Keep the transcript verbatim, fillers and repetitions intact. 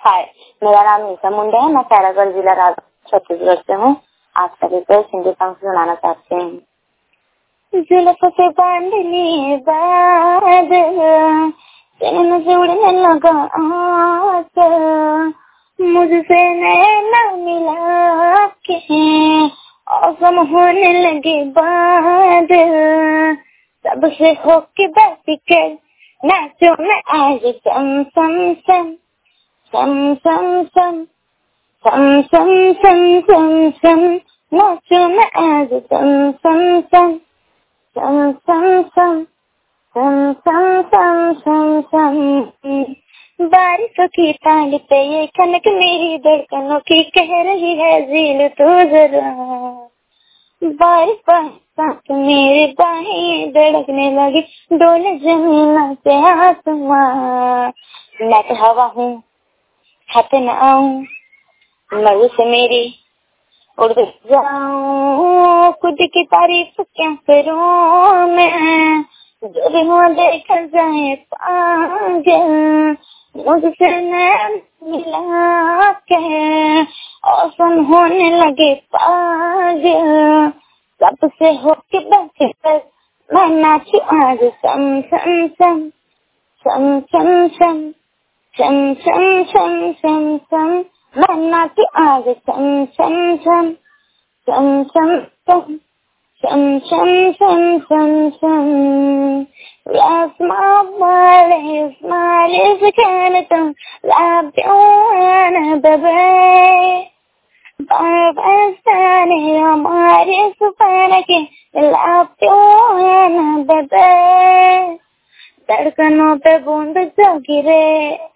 हाय, मेरा नाम नीता मुंडे है। मैं खैरागढ़ जिला राजस्थान छत्तीसगढ़ से हूँ। आज सभी को हिंदी सॉन्ग सुनाना चाहते हैं। जुल्फ से बांध लिए बाद चैन से उड़ने लगा आस, मुझसे नैना मिला के औसम होने लगे बाद, सबसे होके बैठ कर नाचो मैं आज सम सम सम सम सम सम सम सम सम सम सम नाचो मैं आज सम सम सम सम सम सम सम सम सम सम सम। बारिशों की ताल पे ये कनक मेरी धड़कनों की कह रही है झील तू जरा, बारिश बरसात मेरे बाहें धड़कने लगी, डोले जमीन से आसमां। मैं तो हवा हूँ, हाथ न आऊं, मरु से मेरी उड़ जाऊं, खुद की तारीफ क्या करूं मैं, जो भी हुआ देखा जाए पागल, मुझसे नैन मिला के औसम होने लगे पागल, सबसे होके बैठ कर मैं नाचू आज सम सम सम सम सम सम सम सम सम सम सम। मैं नाचू आज सम सम सम सम सम सम सम सम सम सम सम। La smile, smile is a canton, la piana bebe. Barbastane हमारे सुपान के la piana bebe. धड़कनों पे बूंद जो गिरे